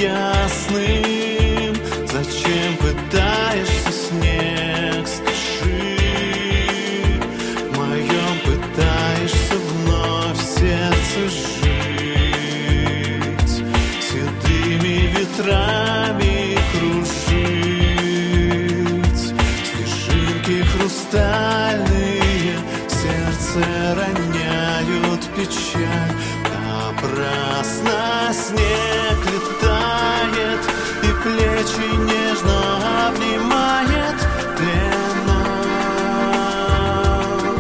ясным. Зачем пытаешься, снег, скажи? В моем пытаешься вновь в сердце жить, седыми ветрами кружить. Снежинки хрустальные сердце роняют печаль. Напрасно снег летает и плечи нежно обнимает пленом.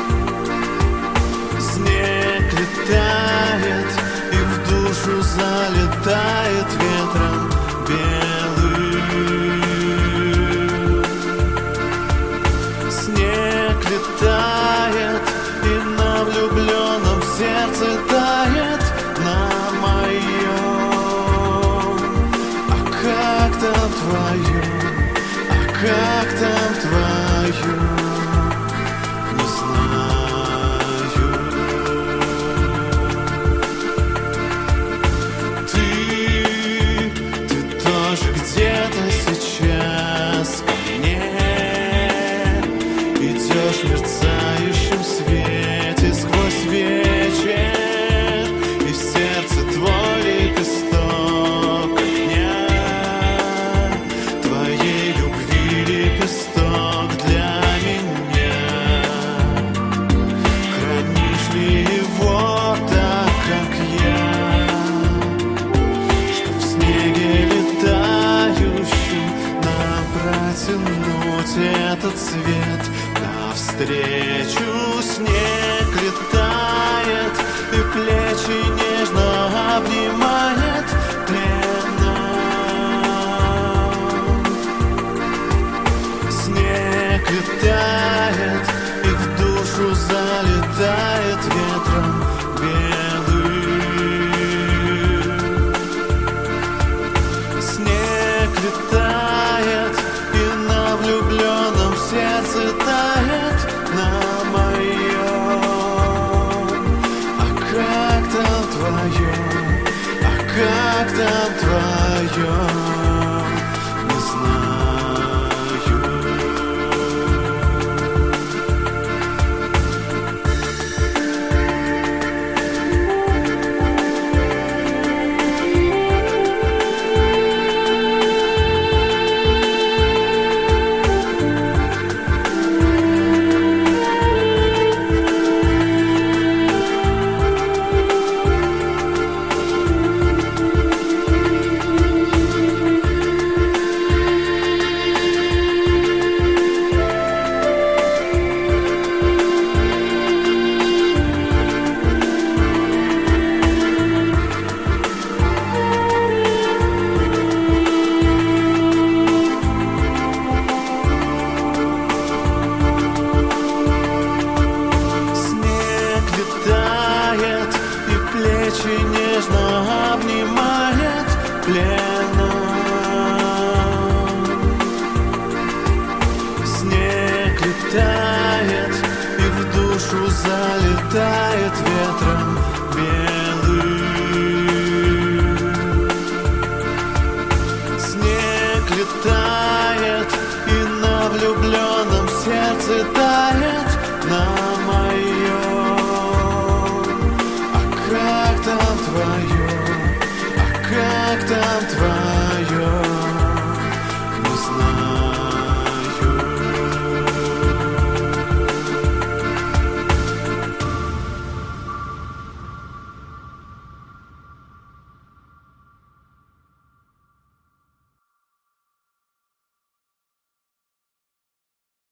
Снег летает и в душу залетает ветром белым. Снег летает и на влюбленном сердце тает на моем. А как там твоем? А как там твоем? Не знаю. Ты тоже где-то сейчас ко мне идешь в мерцающем свете сквозь вечер, и в сердце твой лепесток огня, твоей любви лепесток для меня. Хранишь ли его так, как я, что в снеге летающем нам протянуть этот свет? Навстречу снег летает и плечи нежно обнимает пленом. Снег летает и в душу залетает ветром белым. Снег летает и на влюбленном сердце тает на моем. А как там твоем? А как там твоем? Не знаю. Плечи нежно обнимает пленом. Снег летает и в душу залетает ветром белым.